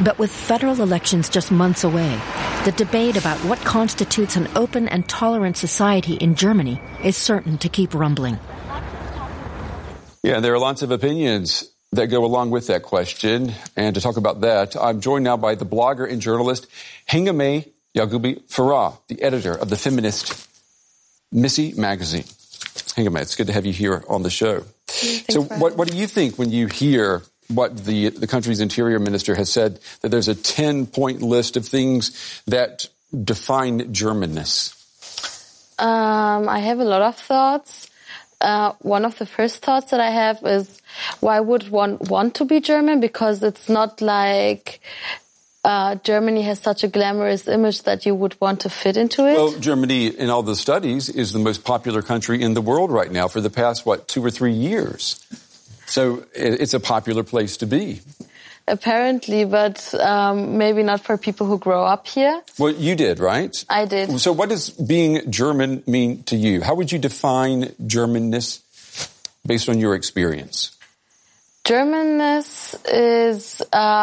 But with federal elections just months away, the debate about what constitutes an open and tolerant society in Germany is certain to keep rumbling. Yeah, there are lots of opinions that go along with that question. And to talk about that, I'm joined now by the blogger and journalist Hengame Yagoubi Farah, the editor of the feminist Missy magazine. Hengame, it's good to have you here on the show. So what do you think when you hear what the country's interior minister has said, that there's a 10-point list of things that define Germanness? I have a lot of thoughts. One of the first thoughts that I have is, why would one want to be German? Because it's not like Germany has such a glamorous image that you would want to fit into it. Well, Germany, in all the studies, is the most popular country in the world right now for the past, 2 or 3 years. So it's a popular place to be. Apparently, but maybe not for people who grow up here. Well, you did, right? I did. So what does being German mean to you? How would you define Germanness based on your experience? Germanness is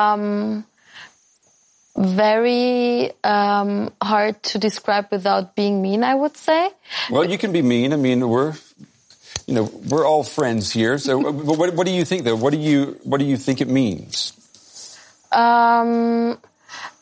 very hard to describe without being mean, I would say. Well, you can be mean. I mean, we're all friends here. So what do you think, though? What do you think it means?